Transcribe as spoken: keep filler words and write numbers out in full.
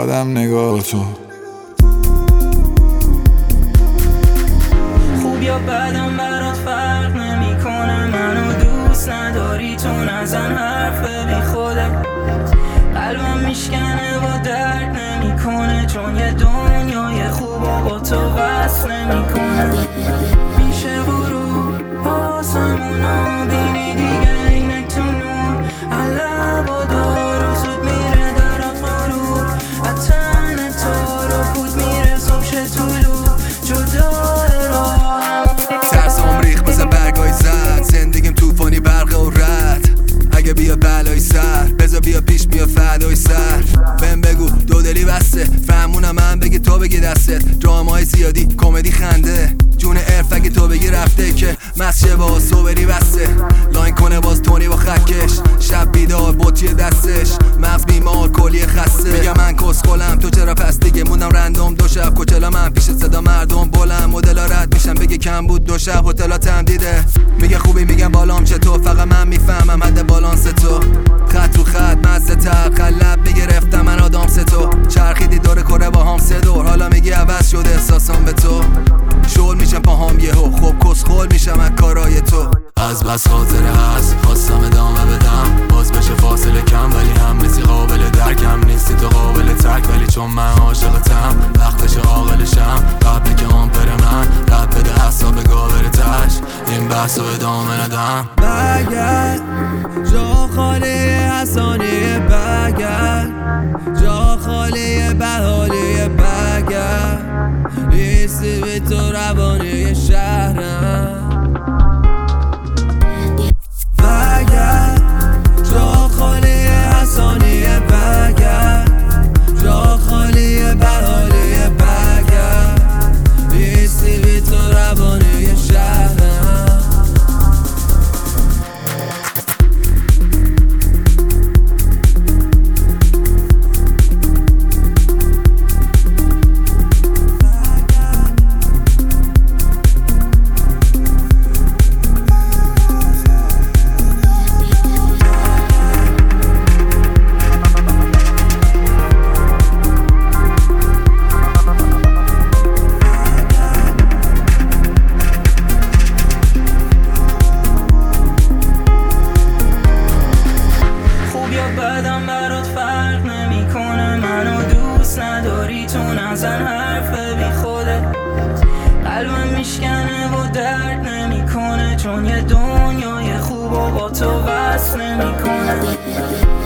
یادم نگاه تو. خوب یا بدم برات فرق نمیکنه، منو دوست نداری تو نزن حرف بی خوده. قلبم میشکنه و درد نمیکنه، چون یه دنیای خوب با تو وصل نمیکنه. میشه برو آسمونو بینی دیگه اینک تو نور، علب و دارو زود میره درات مرور، اتن تو رو خود میره صبح شه طولو جدای راه. ترسام ریخ مثل برگای زد، زندگیم توفانی برق و رد. اگه بیا بلای سر بذار بیا پیش بیا فدای سر. بهم بگو دو دلی بسته، فهمونم من بگی تو بگی دستت. درامای زیادی کمدی خنده، جون عرف اگه تو بگی رفته که مسشه با صبری بسته. لاین کنه باز تونی با خکش، شب بیدار بطی دستش، مغز بیمار کلی خسته. میگم من کسخلم تو چرا پس دیگه موندم رندوم. دو شب کچلا من پیش صدا مردم بلند، مدلا رد میشم بگه کم بود دو شب هتلا تمدیده. میگه خوبی میگم بالام چطور، فقط من میفهمم حد بالانس تو. خط رو خط مزه تر قلب میگرفتم من آدم ستو. چرخیدی دور کره با هم سه دور، حالا میگی عوض شده احساسام به تو. شل میشم پاهام یهو، خوب کسخل میشم از کارای تو. از بس خاطره هست خواستم ادامه بدم، باز بشه فاصله کم ولی هم مثی قابل درکم نیستی تو قابل ترک، ولی چون من عاشقتم وقتش عاقلشم. قبل که آمپر من رد بده حساب گاور تش، این بحث رو ادامه ندم. برگرد جا خالی حسانی، برگرد جا خالی بحالی، برگرد نیستی به تو روانه شهرم. برگرد جا خالی حسانی، برگرد جا خالی بحالی، برگرد نیستی به تو روانه شهرم. بدم برات فرق نمیکنه، منو دوست نداری تو نزن حرف بی خوده. قلبم میشکنه و درد نمیکنه، چون یه دنیای خوب با تو وصل نمیکنه.